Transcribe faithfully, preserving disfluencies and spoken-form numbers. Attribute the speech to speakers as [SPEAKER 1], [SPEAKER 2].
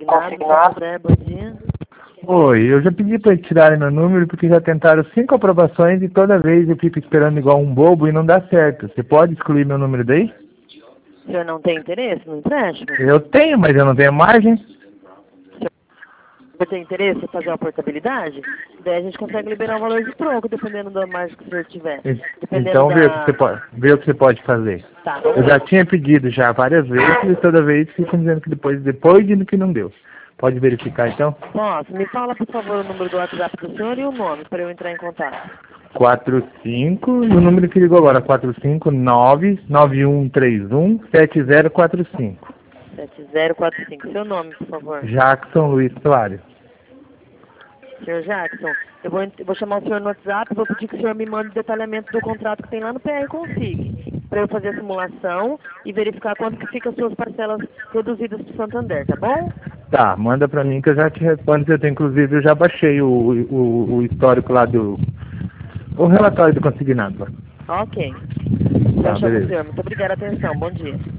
[SPEAKER 1] consignado. André, bom dia.
[SPEAKER 2] Oi, eu já pedi para tirarem meu número porque já tentaram cinco aprovações e toda vez eu fico esperando igual um bobo e não dá certo. Você pode excluir meu número daí?
[SPEAKER 1] O senhor não tem interesse no empréstimo?
[SPEAKER 2] Eu tenho, mas eu não tenho margem.
[SPEAKER 1] Você tem interesse em fazer uma portabilidade? Daí a gente consegue liberar o valor de troco, dependendo da margem que o senhor tiver. Dependendo
[SPEAKER 2] Então
[SPEAKER 1] da...
[SPEAKER 2] vê o que você pode, vê o que você pode fazer.
[SPEAKER 1] Tá,
[SPEAKER 2] Eu já tinha pedido já várias vezes e toda vez ficam dizendo que depois, depois de que não deu. Pode verificar então?
[SPEAKER 1] Posso. Me fala, por favor, o número do WhatsApp do senhor e o nome para eu entrar em contato.
[SPEAKER 2] quatro cinco, e o número que ligou agora, quatro cinco nove nove um três um sete zero quatro cinco.
[SPEAKER 1] sete zero quatro cinco. Seu nome, por favor.
[SPEAKER 2] Jackson Luiz Soares.
[SPEAKER 1] senhor Jackson, eu vou, eu vou chamar o senhor no WhatsApp e vou pedir que o senhor me mande o detalhamento do contrato que tem lá no P R Consig, para eu fazer a simulação e verificar quanto que fica as suas parcelas reduzidas para o Santander, tá bom?
[SPEAKER 2] Tá, manda pra mim que eu já te respondo. Eu tenho, inclusive, eu já baixei o, o, o histórico lá do... o relatório do consignado.
[SPEAKER 1] Ok.
[SPEAKER 2] Tá,
[SPEAKER 1] Já chamo o
[SPEAKER 2] beleza.
[SPEAKER 1] senhor. Muito obrigada, atenção. Bom dia.